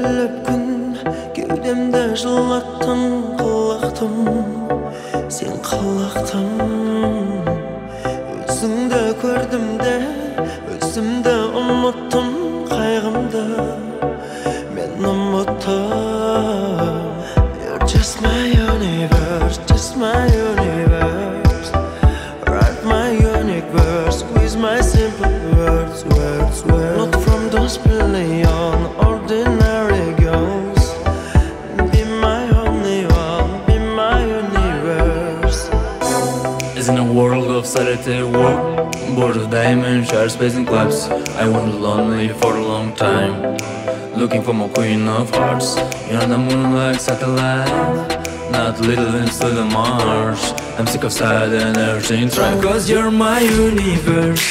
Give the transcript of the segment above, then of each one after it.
Löpülüp gün Kevdemde жылаттың қылықтым Сен қылықтым Өзіңді көрдім де Өзімді ұмыттым қайғымды Мен ұмыттым You're just my universe, just my universe Write my unique verse with my simple words, words, words Not from those billion ordinary girls Be my only one, be my universe Is in a world of solitary walk Bored of diamond shards, spacing clubs I wandered lonely for a long time Looking for my queen of hearts You're on the moon like satellite Not little into the Mars I'm sick of sad and everything's right Cause you're my universe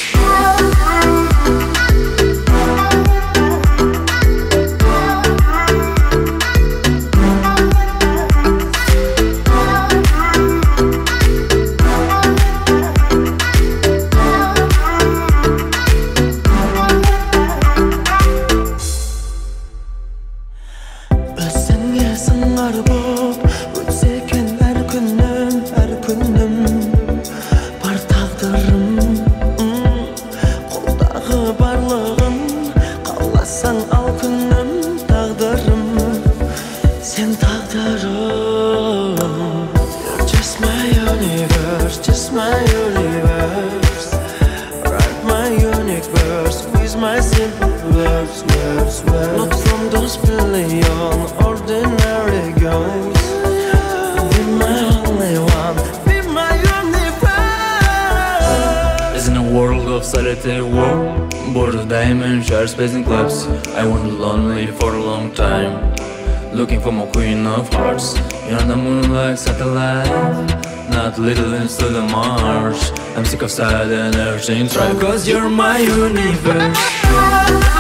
Özsenge sыңар боп Өтсе екен әр күнім Бар тағдырым Қолдағы барлығым Қаласаң ал күнім Тағдырым Сен тағдырым You're just my universe, just my universe Write my unique verse with my simple words, words, words Not from those billion ordinary girls Be my only one, be my universe Is in a world of solitary walk Bored of diamond shards, spacing clubs I wandered lonely for a long time Looking for my queen of hearts You're on the moon like satellite Not little into the Mars I'm sick of sad and everything's right Cause you're my universe